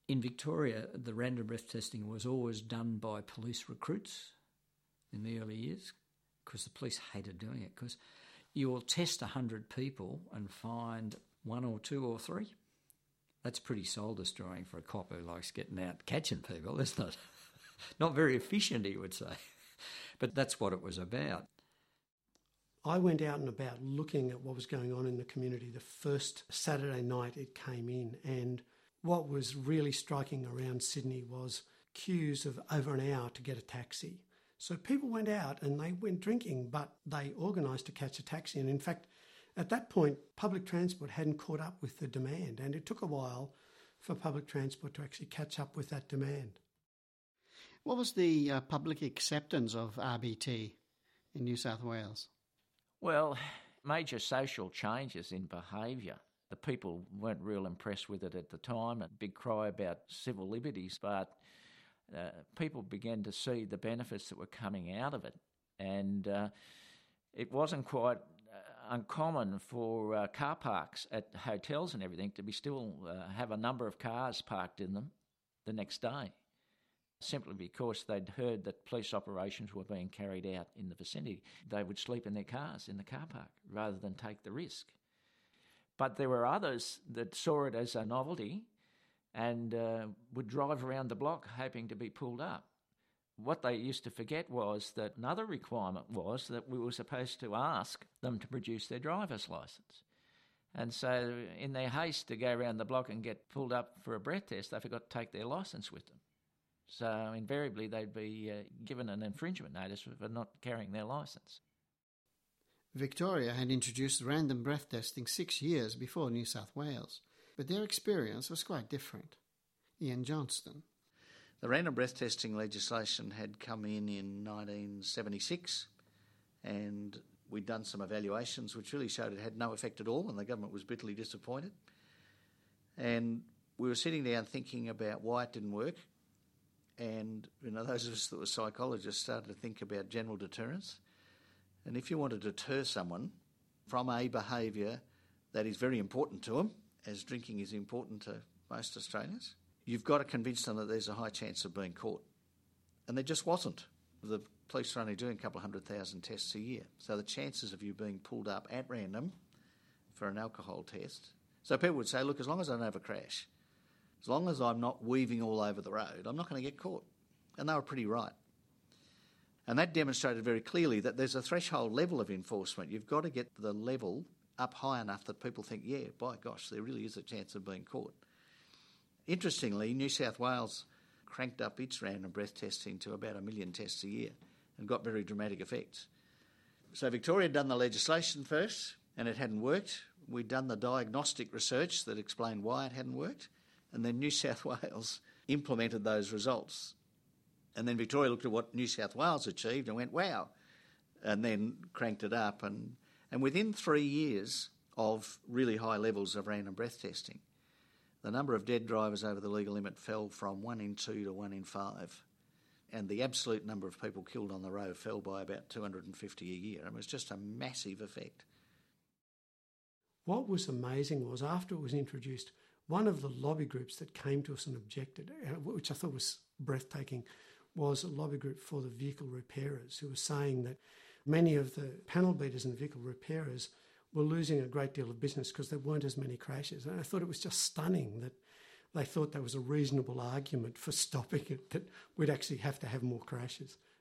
In Victoria, the random breath testing was always done by police recruits in the early years because the police hated doing it, because you will test 100 people and find one or two or three. That's pretty soul-destroying for a cop who likes getting out catching people, isn't it? Not very efficient, he would say. But that's what it was about. I went out and about looking at what was going on in the community the first Saturday night it came in, and what was really striking around Sydney was queues of over an hour to get a taxi. So people went out and they went drinking, but they organised to catch a taxi. And in fact, at that point, public transport hadn't caught up with the demand, and it took a while for public transport to actually catch up with that demand. What was the public acceptance of RBT in New South Wales? Well, major social changes in behaviour. The people weren't real impressed with it at the time. A big cry about civil liberties, but people began to see the benefits that were coming out of it. And it wasn't quite uncommon for car parks at hotels and everything to be still have a number of cars parked in them the next day, simply because they'd heard that police operations were being carried out in the vicinity. They would sleep in their cars in the car park rather than take the risk. But there were others that saw it as a novelty and would drive around the block hoping to be pulled up. What they used to forget was that another requirement was that we were supposed to ask them to produce their driver's licence. And so in their haste to go around the block and get pulled up for a breath test, they forgot to take their licence with them. So invariably they'd be given an infringement notice for not carrying their licence. Victoria had introduced random breath testing 6 years before New South Wales, but their experience was quite different. Ian Johnston. The random breath testing legislation had come in 1976, and we'd done some evaluations which really showed it had no effect at all, and the government was bitterly disappointed. And we were sitting down thinking about why it didn't work, and those of us that were psychologists started to think about general deterrence. And if you want to deter someone from a behaviour that is very important to them, as drinking is important to most Australians, you've got to convince them that there's a high chance of being caught. And there just wasn't. The police are only doing a couple of 100,000 tests a year. So the chances of you being pulled up at random for an alcohol test... So people would say, look, as long as I don't have a crash, as long as I'm not weaving all over the road, I'm not going to get caught. And they were pretty right. And that demonstrated very clearly that there's a threshold level of enforcement. You've got to get the level up high enough that people think, yeah, by gosh, there really is a chance of being caught. Interestingly, New South Wales cranked up its random breath testing to about 1 million tests a year and got very dramatic effects. So Victoria had done the legislation first and it hadn't worked. We'd done the diagnostic research that explained why it hadn't worked, and then New South Wales implemented those results. And then Victoria looked at what New South Wales achieved and went, wow, and then cranked it up. And within 3 years of really high levels of random breath testing, the number of dead drivers over the legal limit fell from 1 in 2 to 1 in 5. And the absolute number of people killed on the road fell by about 250 a year. And it was just a massive effect. What was amazing was after it was introduced, one of the lobby groups that came to us and objected, which I thought was breathtaking, was a lobby group for the vehicle repairers, who were saying that many of the panel beaters and the vehicle repairers were losing a great deal of business because there weren't as many crashes. And I thought it was just stunning that they thought there was a reasonable argument for stopping it, that we'd actually have to have more crashes.